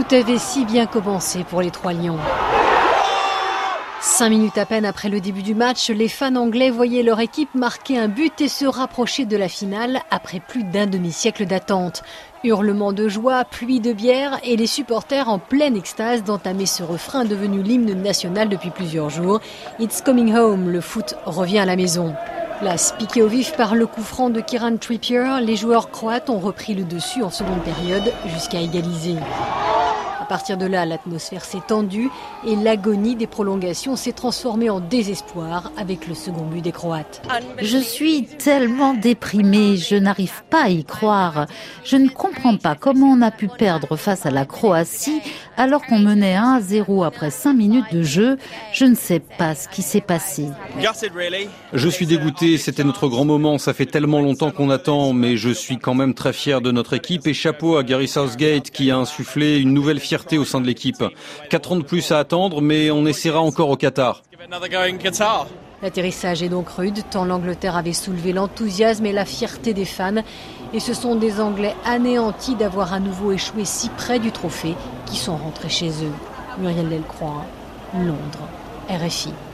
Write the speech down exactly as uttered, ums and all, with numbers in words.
Tout avait si bien commencé pour les Trois Lions. Cinq minutes à peine après le début du match, les fans anglais voyaient leur équipe marquer un but et se rapprocher de la finale après plus d'un demi-siècle d'attente. Hurlements de joie, pluie de bière et les supporters en pleine extase d'entamer ce refrain devenu l'hymne national depuis plusieurs jours. It's coming home, le foot revient à la maison. Place piquée au vif par le coup franc de Kieran Trippier, les joueurs croates ont repris le dessus en seconde période jusqu'à égaliser. À partir de là, l'atmosphère s'est tendue et l'agonie des prolongations s'est transformée en désespoir avec le second but des Croates. Je suis tellement déprimée, je n'arrive pas à y croire. Je ne comprends pas comment on a pu perdre face à la Croatie alors qu'on menait un à zéro après cinq minutes de jeu. Je ne sais pas ce qui s'est passé. Je suis dégoûté, c'était notre grand moment, ça fait tellement longtemps qu'on attend, mais je suis quand même très fier de notre équipe et chapeau à Gary Southgate qui a insufflé une nouvelle fierté au sein de l'équipe. Quatre ans de plus à attendre, mais on essaiera encore au Qatar. L'atterrissage est donc rude, tant l'Angleterre avait soulevé l'enthousiasme et la fierté des fans. Et ce sont des Anglais anéantis d'avoir à nouveau échoué si près du trophée qui sont rentrés chez eux. Muriel Delcroix, Londres, R F I.